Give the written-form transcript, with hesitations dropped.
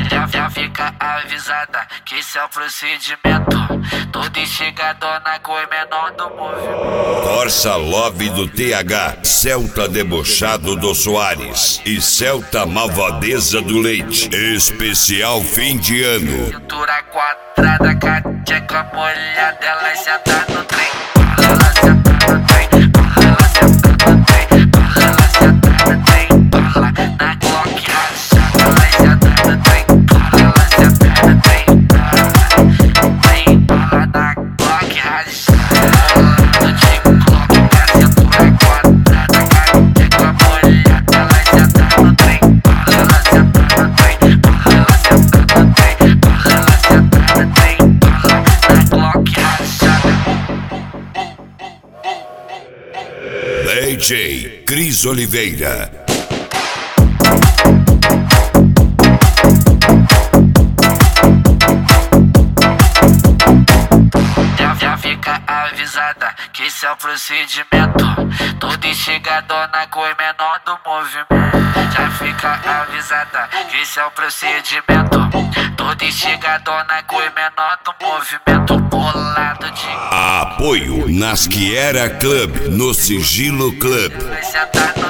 Já fica avisada que esse é o procedimento. Todo instigador na cor menor do movimento. Corsa Love do TH, Celta debochado do Soares e Celta malvadeza do Leite. Especial fim de ano. Cintura quadrada, cateca molhada, ela senta no trem. Ela senta no trem. Ela senta no trem. Ela senta no trem. Ela na Glock rachada, ela senta no trem. Ela senta no trem. Ela na Glock rachada. No TikTok, a cintura quadrada, cateca molhada, ela senta no trem. Ela senta no trem. Ela senta no trem. Ela senta no trem. Na Glock rachada. DJ Cris Oliveira. Já fica avisada que esse é o procedimento. Todo instigador na cor menor do movimento. Já fica avisada que esse é o procedimento. Todo instigador na cor menor do movimento. Bolado de Apoio Nasquiera Club, no Sigilo Club. vai sentar